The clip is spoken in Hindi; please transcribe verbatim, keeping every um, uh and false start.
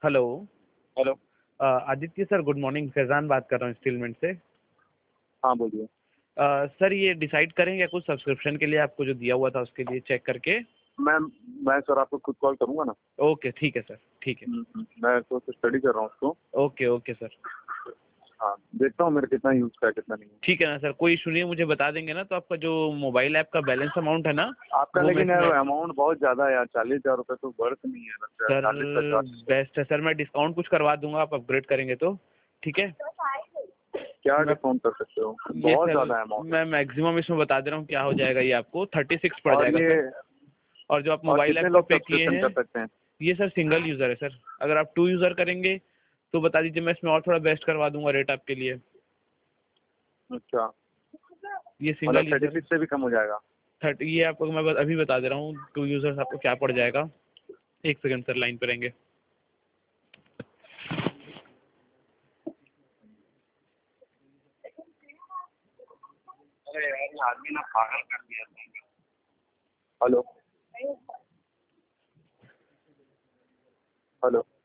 Hello. Hello. Uh, Aditya sir, good morning. Faizan बात कर रहा हूँ स्टीलमेंट से। हाँ बोलिए। अ, सर, ये डिसाइड करेंगे कुछ सब्सक्रिप्शन के लिए आपको जो दिया हुआ था उसके लिए चेक करके? मैं मैं सर आपको खुद कॉल करूंगा ना। ओके, ठीक है सर, ठीक है। हम्म, हम्म, मैं तो स्टडी कर रहा हूँ उसको। Okay okay sir. हाँ, देखता हूँ मेरा कितना यूज का है कितना नहीं है। ठीक है ना सर, कोई इशू नहीं है, मुझे बता देंगे ना तो आपका जो मोबाइल ऐप का बैलेंस अमाउंट है ना आपका वो मैं लेकिन यार इसमें। अमाउंट बहुत ज्यादा है यार, चालीस हजार रुपये तो वर्थ नहीं है लगता है, सर चालीस पचास। बेस्ट है सर, मैं डिस्काउंट कुछ करवा दूंगा आप अपग्रेड करेंगे तो। ठीक है। क्या मैं डिस्काउंट कर सकते हो? ये बहुत सर, ज्यादा है अमाउंट। मैं मैक्सिमम इसमें बता दे रहा हूँ क्या हो जाएगा, ये आपको थर्टी सिक्स पड़ और जाएगा ये सर। और जो आप और मोबाइल कितने ऐप का लोग पे किए सब्सक्रिप्शन हैं, कर सकते हैं? ये सर सिंगल यूज़र है सर। अगर आप टू यूज़र करेंगे तो बता दीजिए, मैं इसमें और थोड़ा बेस्ट करवा दूंगा रेट आपके लिए। अच्छा, ये मतलब सिंगल थर्टी यूज़र सिक्स से भी कम हो जाएगा? थर्टी, ये आपको मैं बस अभी बता दे रहा हूँ टू यूज़र्स आपको क्या पड़ जाएगा। एक सेकंड सर, लाइन पे रहेंगे। अरे यार, ये आदमी ना पागल कर दिया। हेलो। हेलो।